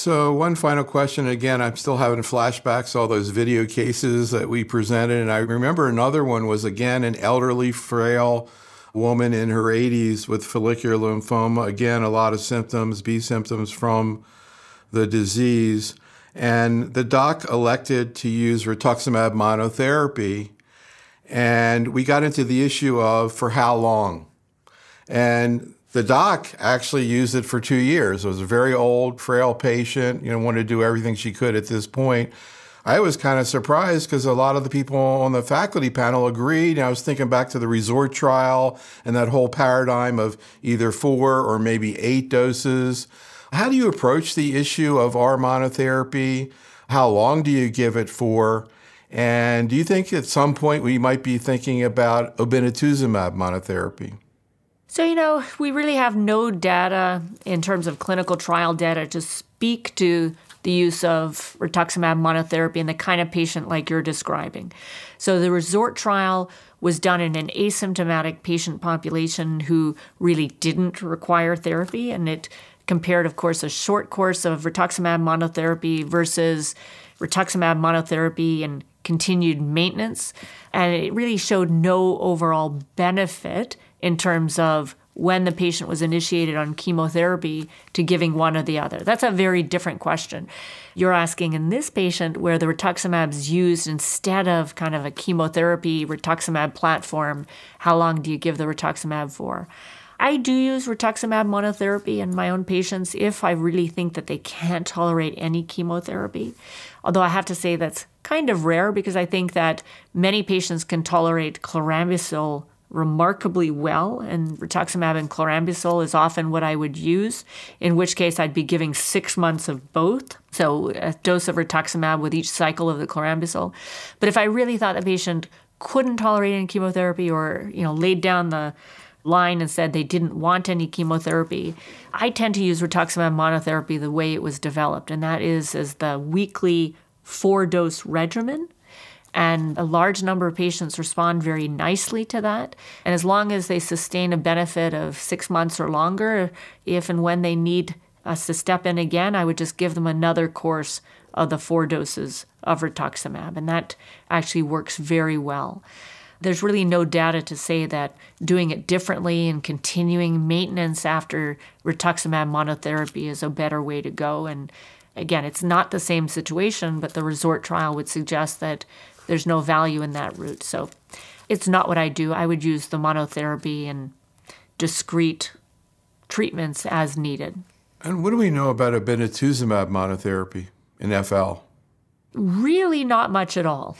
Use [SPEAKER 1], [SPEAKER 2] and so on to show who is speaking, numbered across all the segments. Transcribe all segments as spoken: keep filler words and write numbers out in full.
[SPEAKER 1] So one final question. Again, I'm still having flashbacks, all those video cases that we presented. And I remember another one was, again, an elderly, frail woman in her eighties with follicular lymphoma. Again, a lot of symptoms, B symptoms from the disease. And the doc elected to use rituximab monotherapy. And we got into the issue of for how long. And the doc actually used it for two years. It was a very old, frail patient, you know, wanted to do everything she could at this point. I was kind of surprised because a lot of the people on the faculty panel agreed. And I was thinking back to the RESORT trial and that whole paradigm of either four or maybe eight doses. How do you approach the issue of our monotherapy? How long do you give it for? And do you think at some point we might be thinking about obinutuzumab monotherapy?
[SPEAKER 2] So, you know, we really have no data in terms of clinical trial data to speak to the use of rituximab monotherapy in the kind of patient like you're describing. So the RESORT trial was done in an asymptomatic patient population who really didn't require therapy, and it compared, of course, a short course of rituximab monotherapy versus rituximab monotherapy and continued maintenance. And it really showed no overall benefit in terms of when the patient was initiated on chemotherapy to giving one or the other. That's a very different question. You're asking in this patient where the rituximab is used instead of kind of a chemotherapy rituximab platform, how long do you give the rituximab for? I do use rituximab monotherapy in my own patients if I really think that they can't tolerate any chemotherapy. Although I have to say that's kind of rare because I think that many patients can tolerate chlorambucil remarkably well, and rituximab and chlorambucil is often what I would use, in which case I'd be giving six months of both, so a dose of rituximab with each cycle of the chlorambucil. But if I really thought the patient couldn't tolerate any chemotherapy or, you know, laid down the line and said they didn't want any chemotherapy, I tend to use rituximab monotherapy the way it was developed, and that is as the weekly four-dose regimen. And a large number of patients respond very nicely to that. And as long as they sustain a benefit of six months or longer, if and when they need us to step in again, I would just give them another course of the four doses of rituximab. And that actually works very well. There's really no data to say that doing it differently and continuing maintenance after rituximab monotherapy is a better way to go. And again, it's not the same situation, but the RESORT trial would suggest that there's no value in that route. So it's not what I do. I would use the monotherapy and discrete treatments as needed.
[SPEAKER 1] And what do we know about obinutuzumab monotherapy in F L?
[SPEAKER 2] Really not much at all.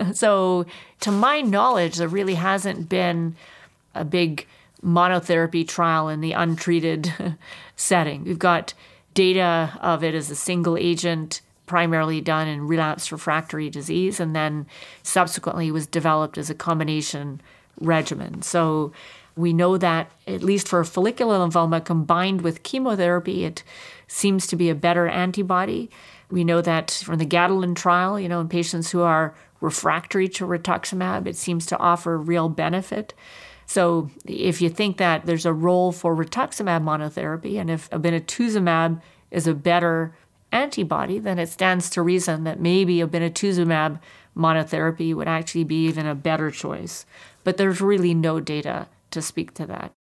[SPEAKER 2] So to my knowledge, there really hasn't been a big monotherapy trial in the untreated setting. We've got data of it as a single agent, primarily done in relapsed refractory disease, and then subsequently was developed as a combination regimen. So we know that, at least for follicular lymphoma combined with chemotherapy, it seems to be a better antibody. We know that from the Catalan trial, you know, in patients who are refractory to rituximab, it seems to offer real benefit. So if you think that there's a role for rituximab monotherapy, and if obinutuzumab is a better antibody, then it stands to reason that maybe obinutuzumab monotherapy would actually be even a better choice. But there's really no data to speak to that.